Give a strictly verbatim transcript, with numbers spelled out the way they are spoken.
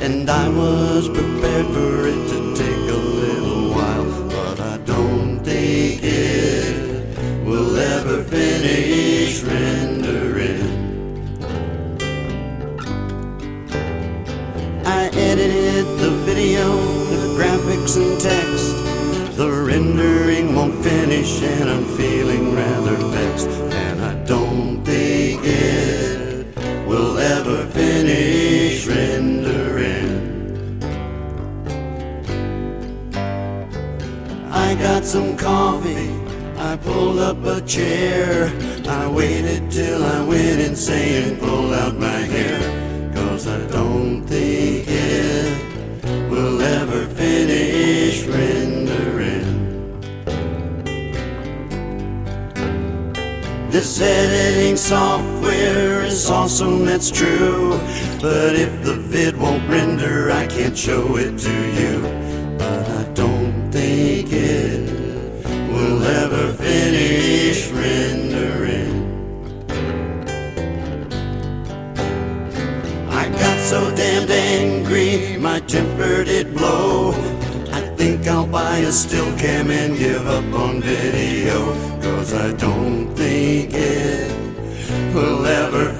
and I was prepared for it to take a little while, but I don't think it will ever finish rendering. I edited the video, the graphics and text. The rendering won't finish and I'm feeling rather vexed, and I don't think it will ever finish rendering. I got some coffee, I pulled up a chair. I waited till I went insane and pulled out my hair, 'cause I don't think it will ever finish rendering. This editing software is awesome, that's true, but if the vid won't render, I can't show it to you. But I don't think it will ever finish rendering. I got so damned angry, my temper did blow. I think I'll buy a still cam and give up on video, 'cause I don't think it will ever